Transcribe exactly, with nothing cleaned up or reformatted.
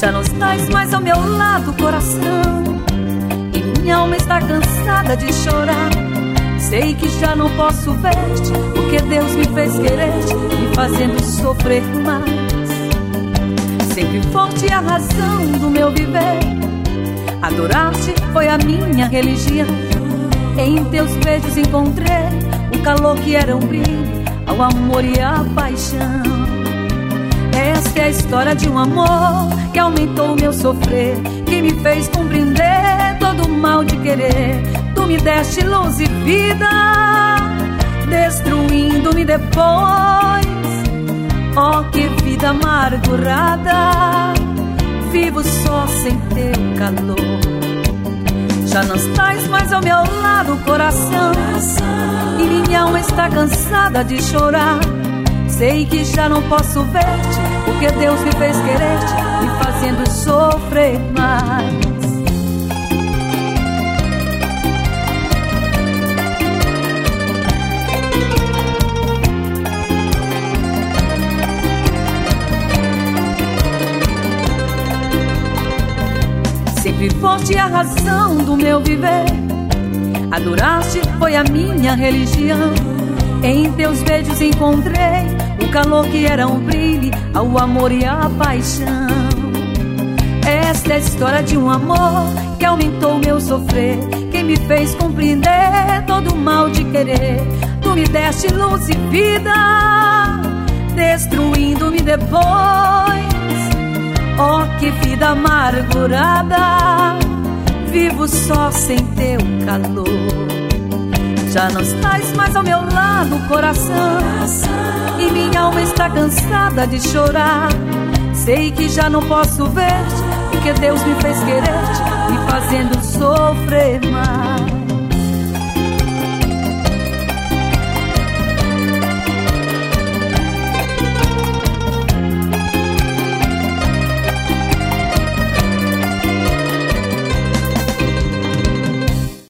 Já não estás mais ao meu lado, coração, e minha alma está cansada de chorar. Sei que já não posso ver-te, porque Deus me fez querer-te, me fazendo sofrer mais. Sempre foste a razão do meu viver, adorar-te foi a minha religião. Em teus beijos encontrei o calor que era um brilho ao amor e à paixão. Esta é a história de um amor que aumentou o meu sofrer, que me fez compreender todo o mal de querer. Tu me deste luz e vida, destruindo-me depois. Oh, que vida amargurada, vivo só sem teu calor. Já não estás mais ao meu lado, coração, e minha alma está cansada de chorar. Sei que já não posso ver-te, porque Deus me fez querer-te, me fazendo sofrer mais. Sempre foste a razão do meu viver, adoraste foi a minha religião. Em teus beijos encontrei o calor que era um brilho ao amor e à paixão. Esta é a história de um amor que aumentou meu sofrer, que me fez compreender todo o mal de querer. Tu me deste luz e vida, destruindo-me depois. Oh, que vida amargurada, vivo só sem teu calor. Já não estás mais ao meu lado, coração, e minha alma está cansada de chorar. Sei que já não posso ver-te, porque Deus me fez querer-te, me fazendo sofrer mais.